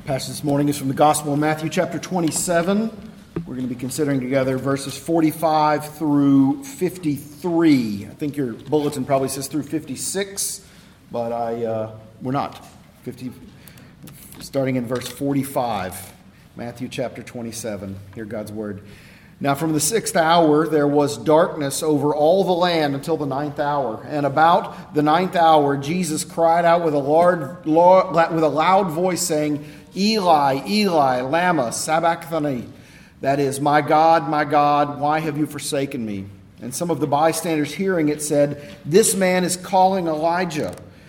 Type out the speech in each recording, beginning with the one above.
Passage this morning is from the Gospel of Matthew, chapter 27. We're going to be considering together verses 45 through 53. I think your bulletin probably says through 56, but we're not. Starting in verse 45, Matthew chapter 27. Hear God's word. Now from the 6th hour there was darkness over all the land until the 9th hour. And about the 9th hour Jesus cried out with a loud voice, saying, Eli, Eli, lama sabachthani. That is, my God, why have you forsaken me? And some of the bystanders hearing it said, this man is calling Elijah.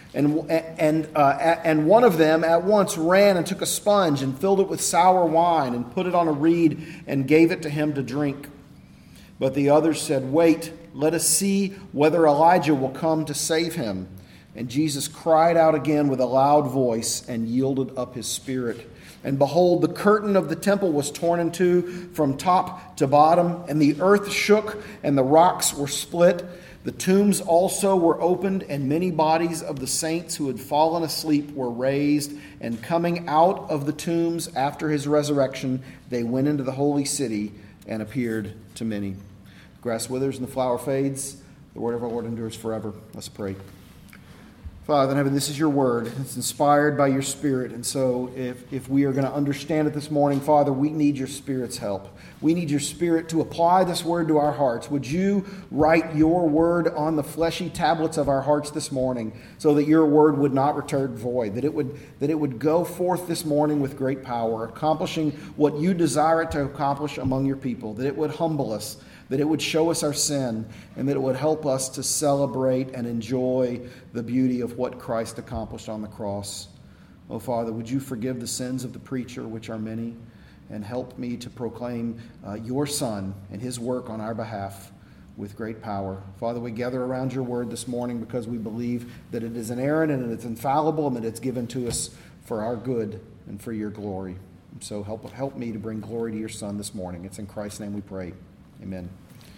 And one of them at once ran and took a sponge and filled it with sour wine and put it on a reed and gave it to him to drink. But the others said, wait, let us see whether Elijah will come to save him. And Jesus cried out again with a loud voice and yielded up his spirit. And behold, the curtain of the temple was torn in two from top to bottom, and the earth shook and the rocks were split. The tombs also were opened, and many bodies of the saints who had fallen asleep were raised. And coming out of the tombs after his resurrection, they went into the holy city and appeared to many. The grass withers and the flower fades. The word of our Lord endures forever. Let's pray. Father in heaven, this is your word. It's inspired by your Spirit. And so if we are going to understand it this morning, Father, we need your Spirit's help. We need your Spirit to apply this word to our hearts. Would you write your word on the fleshy tablets of our hearts this morning so that your word would not return void, that it would go forth this morning with great power, accomplishing what you desire it to accomplish among your people, that it would humble us, that it would show us our sin, and that it would help us to celebrate and enjoy the beauty of what Christ accomplished on the cross. Oh, Father, would you forgive the sins of the preacher, which are many, and help me to proclaim your Son and his work on our behalf with great power. Father, we gather around your word this morning because we believe that it is inerrant and that it's infallible and that it's given to us for our good and for your glory. So help me to bring glory to your Son this morning. It's in Christ's name we pray. Amen.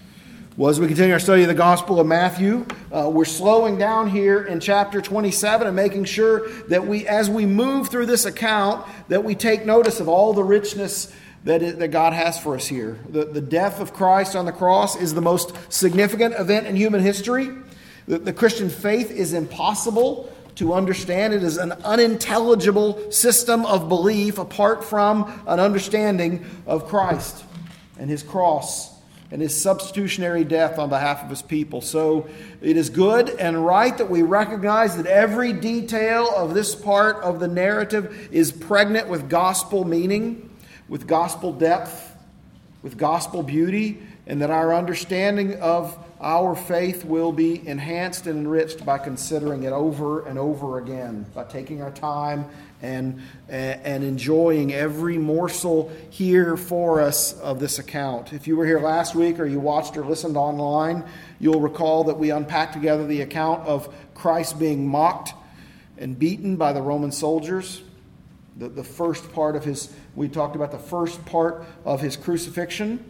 Well, as we continue our study of the Gospel of Matthew, we're slowing down here in chapter 27 and making sure that as we move through this account, that we take notice of all the richness that God has for us here. The death of Christ on the cross is the most significant event in human history. The Christian faith is impossible to understand. It is an unintelligible system of belief apart from an understanding of Christ and his cross and his substitutionary death on behalf of his people. So it is good and right that we recognize that every detail of this part of the narrative is pregnant with gospel meaning, with gospel depth, with gospel beauty, and that our understanding of our faith will be enhanced and enriched by considering it over and over again, by taking our time and enjoying every morsel here for us of this account. If you were here last week or you watched or listened online, you'll recall that we unpacked together the account of Christ being mocked and beaten by the Roman soldiers. The first part of we talked about the first part of his crucifixion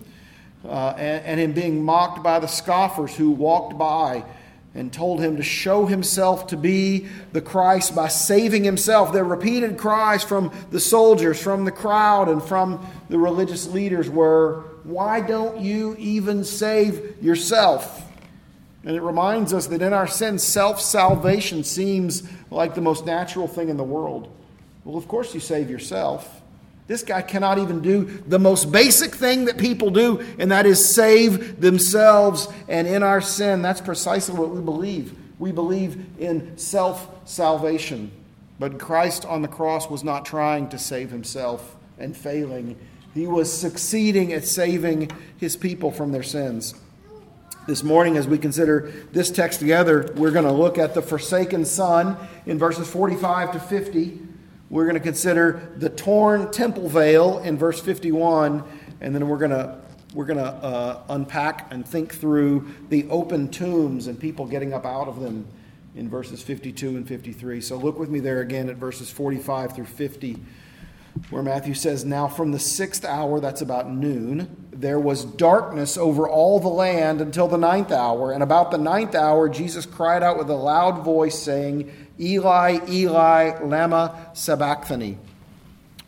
and him being mocked by the scoffers who walked by and told him to show himself to be the Christ by saving himself. Their repeated cries from the soldiers, from the crowd, and from the religious leaders were, why don't you even save yourself? And it reminds us that in our sin, self-salvation seems like the most natural thing in the world. Well, of course you save yourself. This guy cannot even do the most basic thing that people do, and that is save themselves. And in our sin, that's precisely what we believe. We believe in self-salvation. But Christ on the cross was not trying to save himself and failing. He was succeeding at saving his people from their sins. This morning, as we consider this text together, we're going to look at the forsaken son in verses 45 to 50. We're going to consider the torn temple veil in verse 51, and then we're going to unpack and think through the open tombs and people getting up out of them in verses 52 and 53. So look with me there again at verses 45 through 50, where Matthew says, now from the 6th hour, that's about noon, there was darkness over all the land until the 9th hour. And about the 9th hour, Jesus cried out with a loud voice, saying, Eli, Eli, lama sabachthani.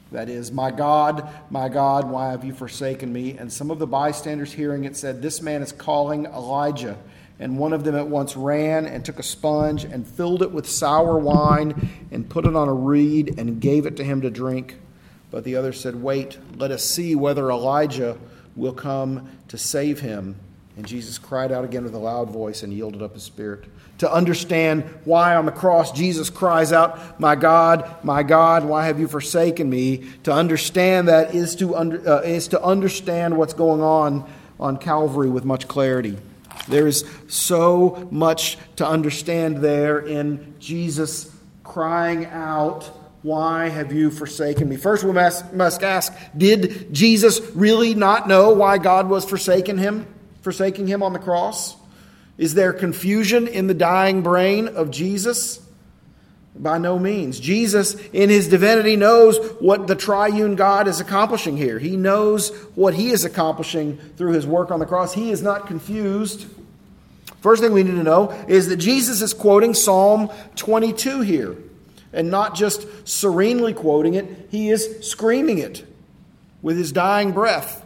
That is, my God, why have you forsaken me?" And some of the bystanders hearing it said, "This man is calling Elijah." And one of them at once ran and took a sponge and filled it with sour wine and put it on a reed and gave it to him to drink. But the other said, "Wait, let us see whether Elijah will come to save him." And Jesus cried out again with a loud voice and yielded up his spirit. To understand why on the cross Jesus cries out, my God, why have you forsaken me?" To understand that is to understand what's going on Calvary with much clarity. There is so much to understand there in Jesus crying out, "Why have you forsaken me?" First, we must ask, did Jesus really not know why God was forsaking him on the cross? Is there confusion in the dying brain of Jesus? By no means. Jesus, in his divinity, knows what the triune God is accomplishing here. He knows what he is accomplishing through his work on the cross. He is not confused. First thing we need to know is that Jesus is quoting Psalm 22 here. And not just serenely quoting it, he is screaming it with his dying breath.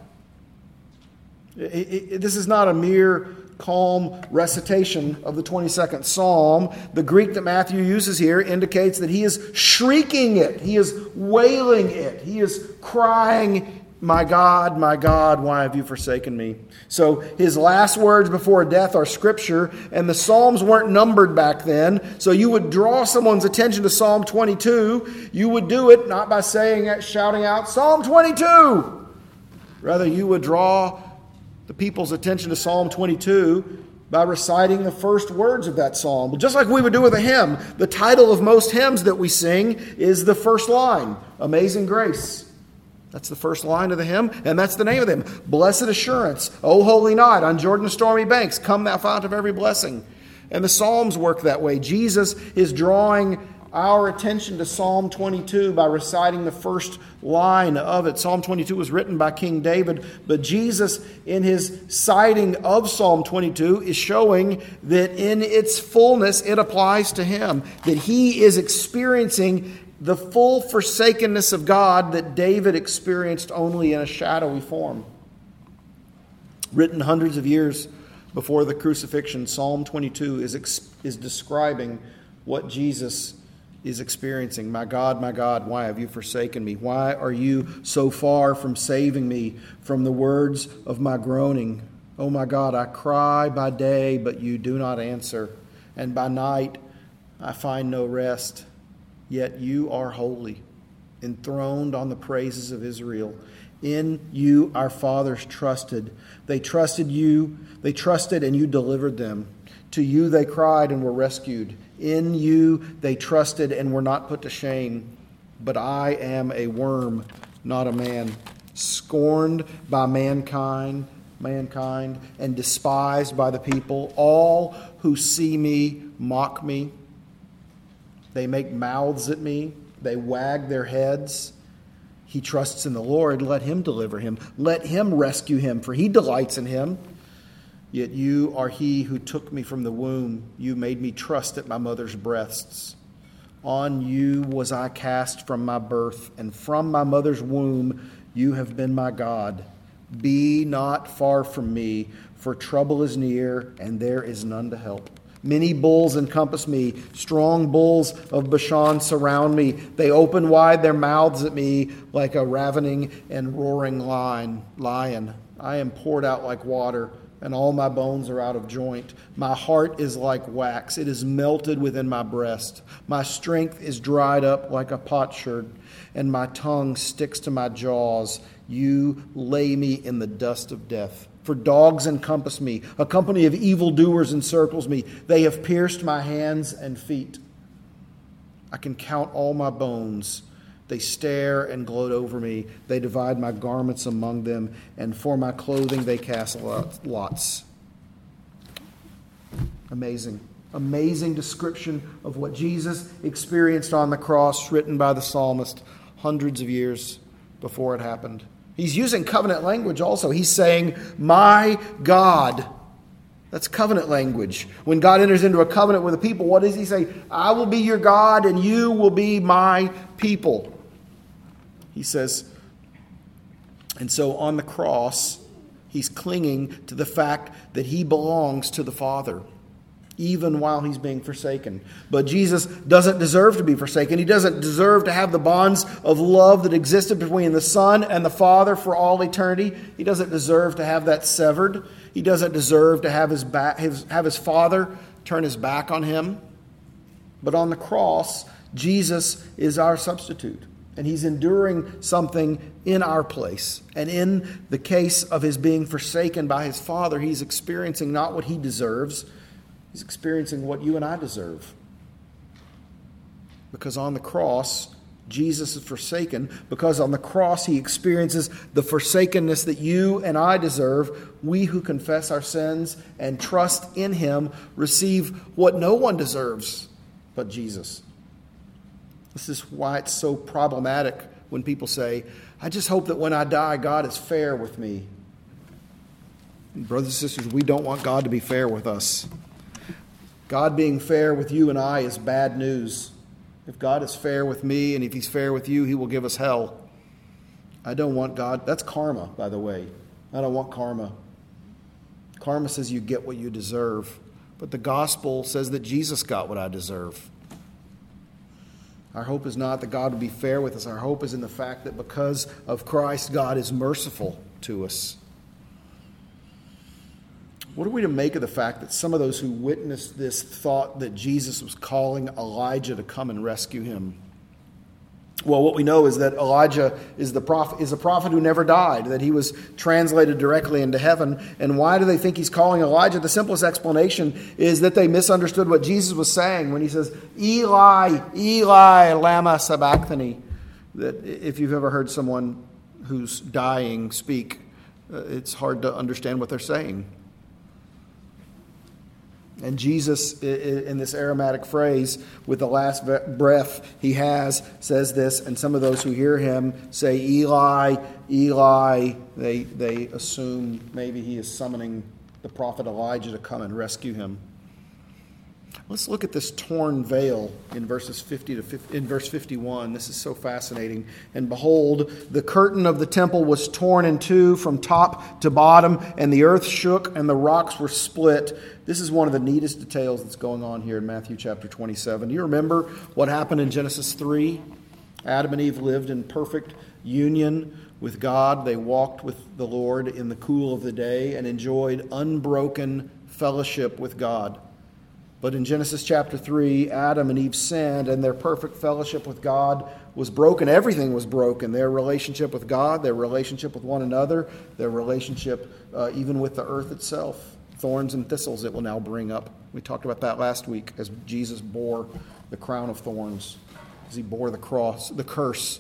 This is not a mere calm recitation of the 22nd Psalm. The Greek that Matthew uses here indicates that he is shrieking it. He is wailing it. He is crying, my God, why have you forsaken me?" So his last words before death are Scripture, and the Psalms weren't numbered back then. So you would draw someone's attention to Psalm 22. You would do it not by shouting out, "Psalm 22!" Rather, you would draw the people's attention to Psalm 22 by reciting the first words of that psalm. Just like we would do with a hymn, the title of most hymns that we sing is the first line, "Amazing Grace." That's the first line of the hymn, and that's the name of the hymn. "Blessed Assurance, O holy night, on Jordan's stormy banks, come thou fount of every blessing." And the Psalms work that way. Jesus is drawing our attention to Psalm 22 by reciting the first line of it. Psalm 22 was written by King David, but Jesus, in his citing of Psalm 22, is showing that in its fullness it applies to him, that he is experiencing the full forsakenness of God that David experienced only in a shadowy form. Written hundreds of years before the crucifixion, Psalm 22 is describing what Jesus is experiencing. My God, why have you forsaken me? Why are you so far from saving me from the words of my groaning? Oh my God, I cry by day, but you do not answer. And by night I find no rest. Yet you are holy, enthroned on the praises of Israel. In you our fathers trusted. They trusted and you delivered them. To you they cried and were rescued. In you they trusted and were not put to shame. But I am a worm, not a man, scorned by mankind, and despised by the people. All who see me mock me. They make mouths at me. They wag their heads. He trusts in the Lord. Let him deliver him. Let him rescue him, for he delights in him. Yet you are he who took me from the womb. You made me trust at my mother's breasts. On you was I cast from my birth, and from my mother's womb you have been my God. Be not far from me, for trouble is near, and there is none to help. Many bulls encompass me. Strong bulls of Bashan surround me. They open wide their mouths at me like a ravening and roaring lion. I am poured out like water, and all my bones are out of joint. My heart is like wax. It is melted within my breast. My strength is dried up like a potsherd, and my tongue sticks to my jaws. You lay me in the dust of death. For dogs encompass me. A company of evildoers encircles me. They have pierced my hands and feet. I can count all my bones. They stare and gloat over me. They divide my garments among them, and for my clothing they cast lots. Amazing. Amazing description of what Jesus experienced on the cross, written by the psalmist hundreds of years before it happened. He's using covenant language also. He's saying, my God. That's covenant language. When God enters into a covenant with a people, what does he say? I will be your God and you will be my people. He says, and so on the cross, he's clinging to the fact that he belongs to the Father, even while he's being forsaken. But Jesus doesn't deserve to be forsaken. He doesn't deserve to have the bonds of love that existed between the Son and the Father for all eternity. He doesn't deserve to have that severed. He doesn't deserve to have his Father turn his back on him. But on the cross, Jesus is our substitute. And he's enduring something in our place. And in the case of his being forsaken by his Father, he's experiencing not what he deserves. He's experiencing what you and I deserve. Because on the cross, Jesus is forsaken. Because on the cross, he experiences the forsakenness that you and I deserve. We who confess our sins and trust in him receive what no one deserves but Jesus. This is why it's so problematic when people say, I just hope that when I die, God is fair with me. Brothers and sisters, we don't want God to be fair with us. God being fair with you and I is bad news. If God is fair with me and if he's fair with you, he will give us hell. I don't want God. That's karma, by the way. I don't want karma. Karma says you get what you deserve. But the gospel says that Jesus got what I deserve. Our hope is not that God will be fair with us. Our hope is in the fact that because of Christ, God is merciful to us. What are we to make of the fact that some of those who witnessed this thought that Jesus was calling Elijah to come and rescue him? Well, what we know is that Elijah is a prophet who never died, that he was translated directly into heaven. And why do they think he's calling Elijah? The simplest explanation is that they misunderstood what Jesus was saying when he says, Eli, Eli, lama sabachthani. That if you've ever heard someone who's dying speak, it's hard to understand what they're saying. And Jesus, in this Aramaic phrase, with the last breath he has, says this, and some of those who hear him say, Eli, Eli. They assume maybe he is summoning the prophet Elijah to come and rescue him. Let's look at this torn veil in verse 51. This is so fascinating. And behold, the curtain of the temple was torn in two from top to bottom, and the earth shook and the rocks were split. This is one of the neatest details that's going on here in Matthew chapter 27. Do you remember what happened in Genesis 3? Adam and Eve lived in perfect union with God. They walked with the Lord in the cool of the day and enjoyed unbroken fellowship with God. But in Genesis chapter 3, Adam and Eve sinned, and their perfect fellowship with God was broken. Everything was broken. Their relationship with God, their relationship with one another, their relationship even with the earth itself. Thorns and thistles it will now bring up. We talked about that last week as Jesus bore the crown of thorns, as he bore the cross, the curse.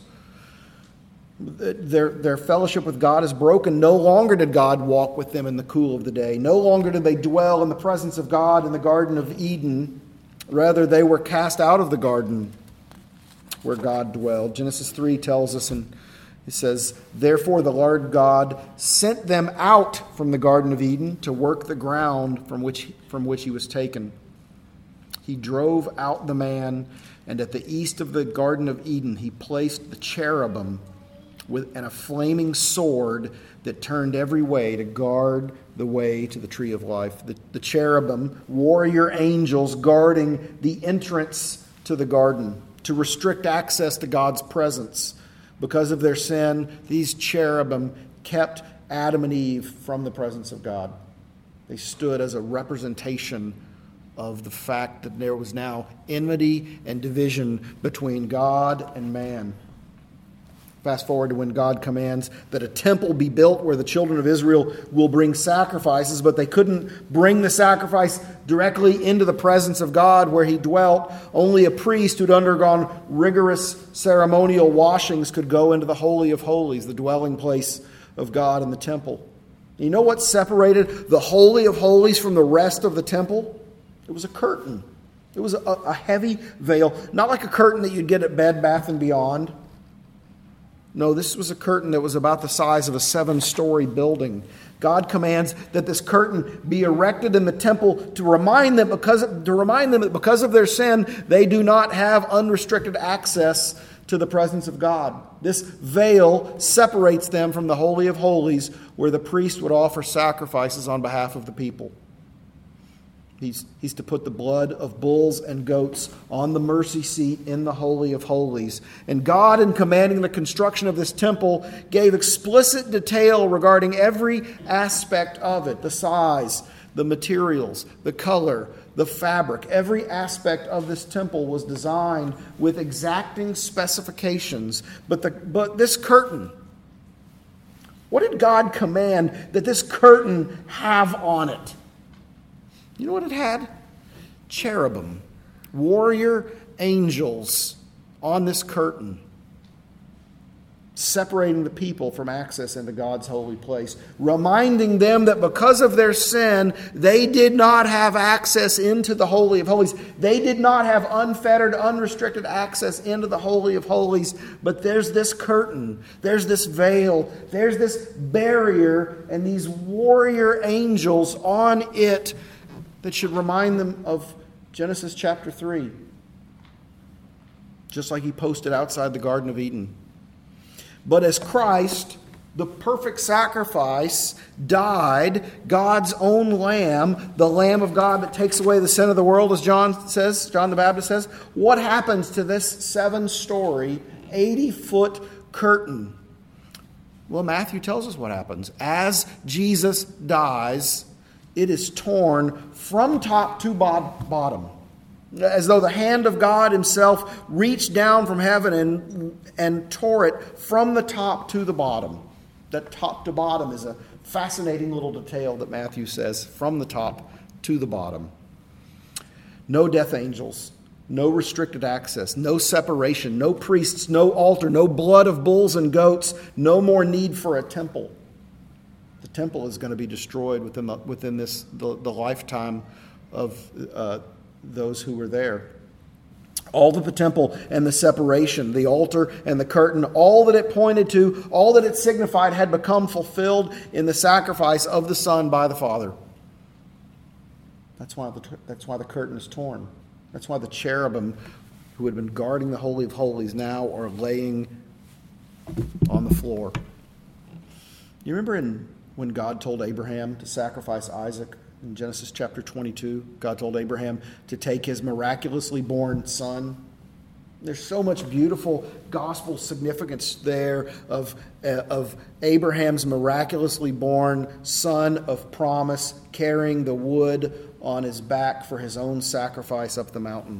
Their fellowship with God is broken. No longer did God walk with them in the cool of the day. No longer did they dwell in the presence of God in the Garden of Eden. Rather, they were cast out of the garden where God dwelled. Genesis 3 tells us, and it says, Therefore the Lord God sent them out from the Garden of Eden to work the ground from which he was taken. He drove out the man, and at the east of the Garden of Eden he placed the cherubim and a flaming sword that turned every way to guard the way to the tree of life. The cherubim, warrior angels guarding the entrance to the garden, to restrict access to God's presence. Because of their sin, these cherubim kept Adam and Eve from the presence of God. They stood as a representation of the fact that there was now enmity and division between God and man. Fast forward to when God commands that a temple be built where the children of Israel will bring sacrifices, but they couldn't bring the sacrifice directly into the presence of God where he dwelt. Only a priest who'd undergone rigorous ceremonial washings could go into the Holy of Holies, the dwelling place of God in the temple. You know what separated the Holy of Holies from the rest of the temple? It was a curtain. It was a heavy veil, not like a curtain that you'd get at Bed Bath & Beyond. No, this was a curtain that was about the size of a 7-story building. God commands that this curtain be erected in the temple to remind them that because of their sin, they do not have unrestricted access to the presence of God. This veil separates them from the Holy of Holies, where the priest would offer sacrifices on behalf of the people. He's to put the blood of bulls and goats on the mercy seat in the Holy of Holies. And God, in commanding the construction of this temple, gave explicit detail regarding every aspect of it: the size, the materials, the color, the fabric. Every aspect of this temple was designed with exacting specifications. But this curtain, what did God command that this curtain have on it? You know what it had? Cherubim, warrior angels on this curtain, separating the people from access into God's holy place, reminding them that because of their sin, they did not have access into the Holy of Holies. They did not have unfettered, unrestricted access into the Holy of Holies. But there's this curtain, there's this veil, there's this barrier, and these warrior angels on it that should remind them of Genesis chapter 3. Just like he posted outside the Garden of Eden. But as Christ, the perfect sacrifice, died, God's own Lamb, the Lamb of God that takes away the sin of the world, as John the Baptist says, what happens to this 7-story, 80-foot curtain? Well, Matthew tells us what happens. As Jesus dies, it is torn from top to bottom, as though the hand of God himself reached down from heaven and tore it from the top to the bottom. That top to bottom is a fascinating little detail that Matthew says, from the top to the bottom. No death angels, no restricted access, no separation, no priests, no altar, no blood of bulls and goats, no more need for a temple. The temple is going to be destroyed within the lifetime of those who were there. All that the temple and the separation, the altar and the curtain, all that it pointed to, all that it signified had become fulfilled in the sacrifice of the Son by the Father. That's why the curtain is torn. That's why the cherubim who had been guarding the Holy of Holies now are laying on the floor. You remember when God told Abraham to sacrifice Isaac in Genesis chapter 22? God told Abraham to take his miraculously born son. There's so much beautiful gospel significance there of Abraham's miraculously born son of promise carrying the wood on his back for his own sacrifice up the mountain.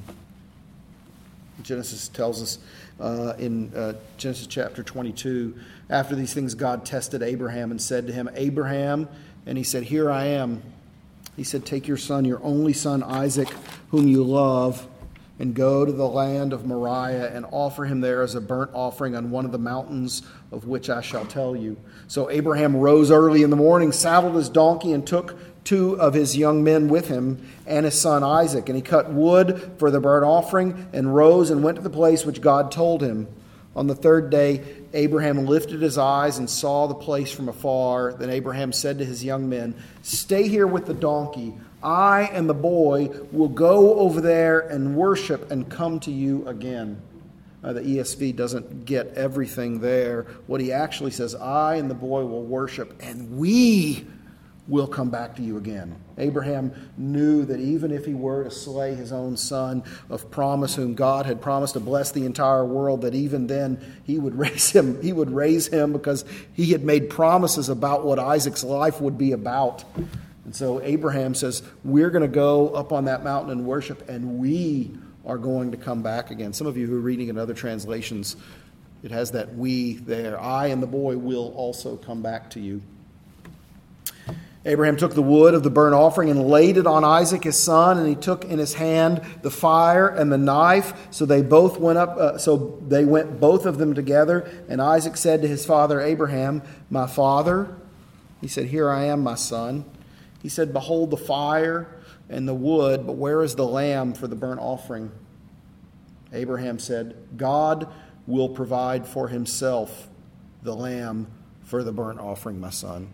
Genesis tells us in Genesis chapter 22, after these things God tested Abraham and said to him, Abraham, and he said, here I am. He said, take your son, your only son Isaac, whom you love, and go to the land of Moriah and offer him there as a burnt offering on one of the mountains of which I shall tell you. So Abraham rose early in the morning, saddled his donkey, and took 2 of his young men with him and his son Isaac. And he cut wood for the burnt offering and rose and went to the place which God told him. On the 3rd day, Abraham lifted his eyes and saw the place from afar. Then Abraham said to his young men, stay here with the donkey. I and the boy will go over there and worship and come to you again. The ESV doesn't get everything there. What he actually says, I and the boy will worship and we will come back to you again. Abraham knew that even if he were to slay his own son of promise, whom God had promised to bless the entire world, that even then he would raise him. He would raise him because he had made promises about what Isaac's life would be about. And so Abraham says, we're going to go up on that mountain and worship, and we are going to come back again. Some of you who are reading in other translations, it has that we there. I and the boy will also come back to you. Abraham took the wood of the burnt offering and laid it on Isaac his son, and he took in his hand the fire and the knife. So they both went up. So they went both of them together. And Isaac said to his father Abraham, "My father." He said, "Here I am, my son." He said, "Behold the fire and the wood, but where is the lamb for the burnt offering?" Abraham said, "God will provide for himself the lamb for the burnt offering, my son."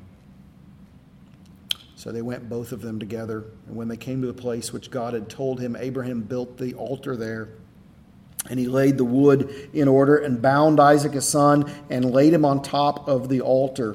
So they went both of them together. And when they came to the place which God had told him, Abraham built the altar there And he laid the wood in order and bound Isaac his son and laid him on top of the altar,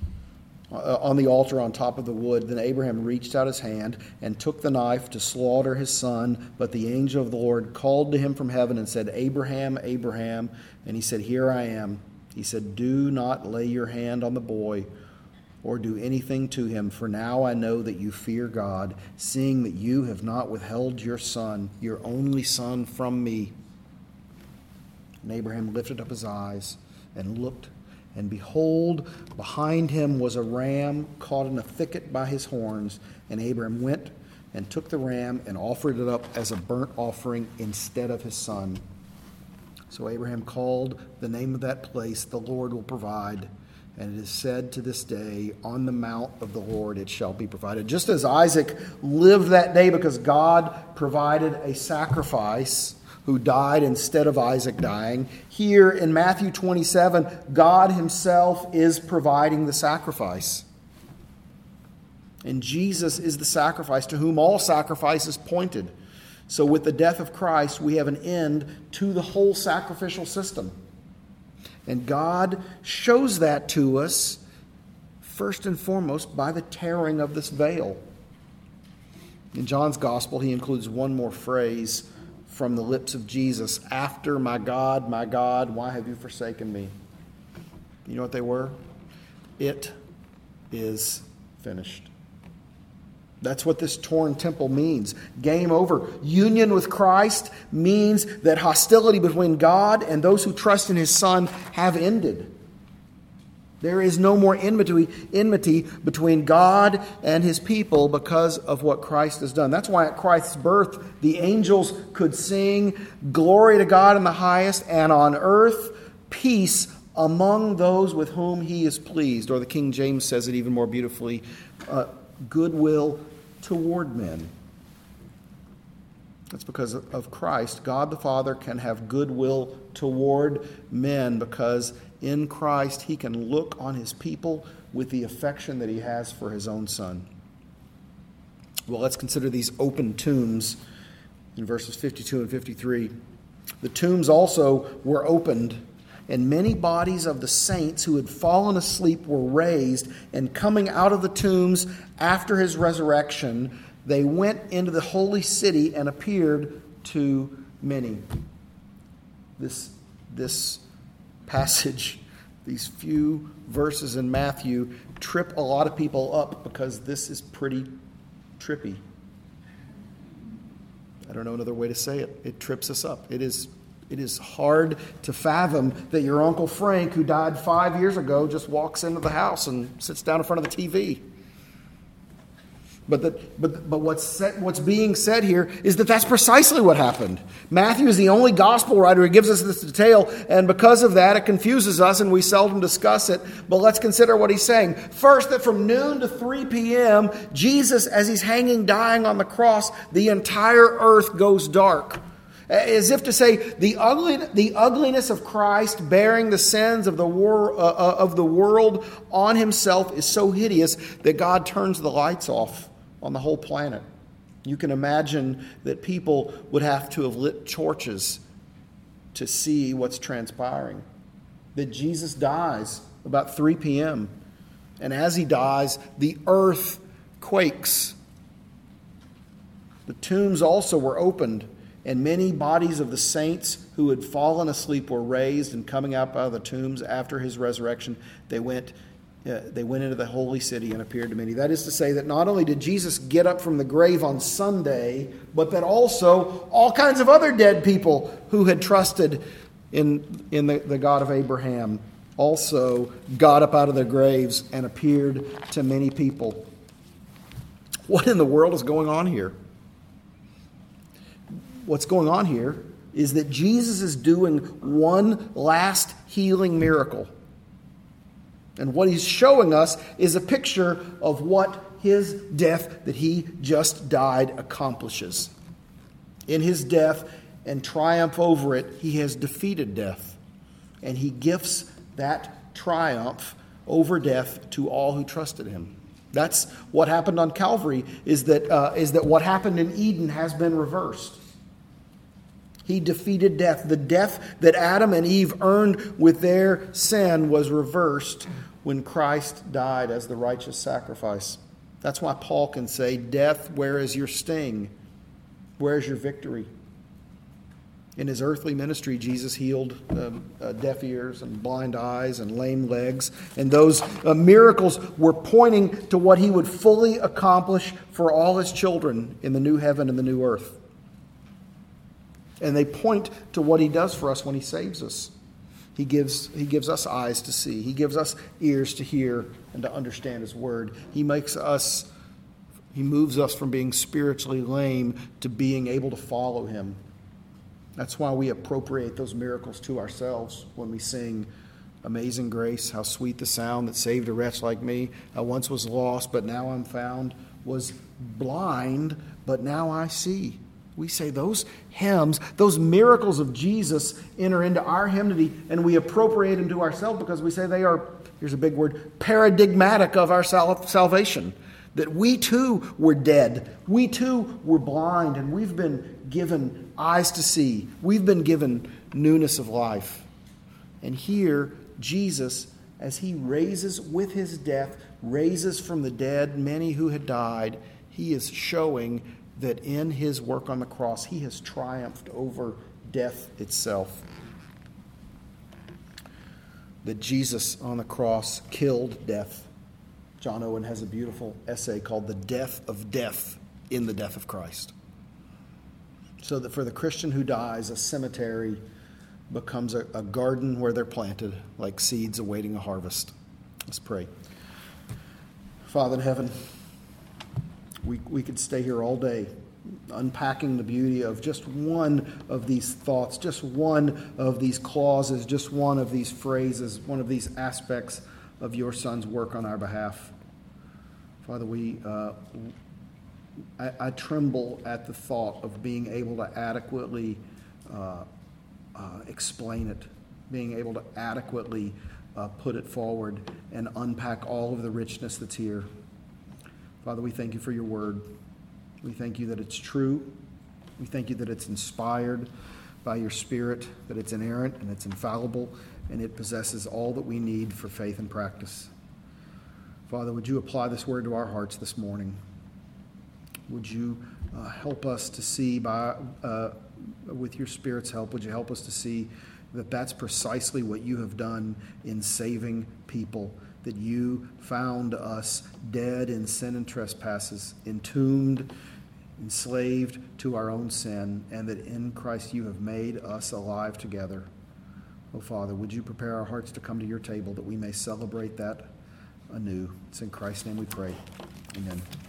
on top of the wood. Then Abraham reached out his hand and took the knife to slaughter his son. But the angel of the Lord called to him from heaven and said, Abraham, Abraham. And he said, Here I am. He said, Do not lay your hand on the boy or do anything to him, for now I know that you fear God, seeing that you have not withheld your son, your only son, from me. And Abraham lifted up his eyes and looked, and behold, behind him was a ram caught in a thicket by his horns. And Abraham went and took the ram and offered it up as a burnt offering instead of his son. So Abraham called the name of that place, The Lord Will Provide. And it is said to this day, On the mount of the Lord it shall be provided. Just as Isaac lived that day because God provided a sacrifice, who died instead of Isaac dying, here in Matthew 27, God himself is providing the sacrifice. And Jesus is the sacrifice to whom all sacrifices pointed. So with the death of Christ, we have an end to the whole sacrificial system. And God shows that to us, first and foremost, by the tearing of this veil. In John's Gospel, he includes one more phrase from the lips of Jesus. After, my God, why have you forsaken me? You know what they were? It is finished. That's what this torn temple means. Game over. Union with Christ means that hostility between God and those who trust in his Son have ended. There is no more enmity between God and his people because of what Christ has done. That's why at Christ's birth, the angels could sing, Glory to God in the highest, and on earth, peace among those with whom he is pleased. Or the King James says it even more beautifully, goodwill toward men. That's because of Christ. God the Father can have goodwill toward men because in Christ he can look on his people with the affection that he has for his own Son. Well, let's consider these open tombs in verses 52 and 53. The tombs also were opened, and many bodies of the saints who had fallen asleep were raised, and coming out of the tombs after his resurrection, they went into the holy city and appeared to many. This passage, these few verses in Matthew, trip a lot of people up because this is pretty trippy. I don't know another way to say it. It trips us up. It is hard to fathom that your Uncle Frank, who died 5 years ago, just walks into the house and sits down in front of the TV. But what's being said here is that that's precisely what happened. Matthew is the only gospel writer who gives us this detail, and because of that, it confuses us and we seldom discuss it. But let's consider what he's saying. First, that from noon to 3 p.m., Jesus, as he's hanging, dying on the cross, the entire earth goes dark. As if to say, the ugliness of Christ bearing the sins of the world on himself is so hideous that God turns the lights off on the whole planet. You can imagine that people would have to have lit torches to see what's transpiring. That Jesus dies about 3 p.m. And as he dies, the earth quakes. The tombs also were opened, and many bodies of the saints who had fallen asleep were raised, and coming out of the tombs after his resurrection, they went into the holy city and appeared to many. That is to say that not only did Jesus get up from the grave on Sunday, but that also all kinds of other dead people who had trusted in the God of Abraham also got up out of their graves and appeared to many people. What in the world is going on here? What's going on here is that Jesus is doing one last healing miracle. And what he's showing us is a picture of what his death that he just died accomplishes. In his death and triumph over it, he has defeated death. And he gifts that triumph over death to all who trusted him. That's what happened on Calvary, is that what happened in Eden has been reversed. He defeated death. The death that Adam and Eve earned with their sin was reversed when Christ died as the righteous sacrifice. That's why Paul can say, "Death, where is your sting? Where is your victory?" In his earthly ministry, Jesus healed deaf ears and blind eyes and lame legs. And those miracles were pointing to what he would fully accomplish for all his children in the new heaven and the new earth. And they point to what he does for us when he saves us. He gives us eyes to see. He gives us ears to hear and to understand his word. He moves us from being spiritually lame to being able to follow him. That's why we appropriate those miracles to ourselves when we sing "Amazing Grace, how sweet the sound that saved a wretch like me. I once was lost, but now I'm found, was blind, but now I see." We say those hymns, those miracles of Jesus enter into our hymnody, and we appropriate them to ourselves because we say they are, here's a big word, paradigmatic of our salvation. That we too were dead. We too were blind, and we've been given eyes to see. We've been given newness of life. And here, Jesus, as he raises with his death, raises from the dead many who had died, he is showing that in his work on the cross, he has triumphed over death itself. That Jesus on the cross killed death. John Owen has a beautiful essay called "The Death of Death in the Death of Christ." So that for the Christian who dies, a cemetery becomes a garden where they're planted like seeds awaiting a harvest. Let's pray. Father in heaven, we could stay here all day unpacking the beauty of just one of these thoughts, just one of these clauses, just one of these phrases, one of these aspects of your Son's work on our behalf. Father, I tremble at the thought of being able to adequately explain it, being able to adequately put it forward and unpack all of the richness that's here. Father, we thank you for your word. We thank you that it's true. We thank you that it's inspired by your Spirit, that it's inerrant and it's infallible, and it possesses all that we need for faith and practice. Father, would you apply this word to our hearts this morning? Would you help us to see, with your Spirit's help, would you help us to see that that's precisely what you have done in saving people, that you found us dead in sin and trespasses, entombed, enslaved to our own sin, and that in Christ you have made us alive together. Oh, Father, would you prepare our hearts to come to your table that we may celebrate that anew. It's in Christ's name we pray. Amen.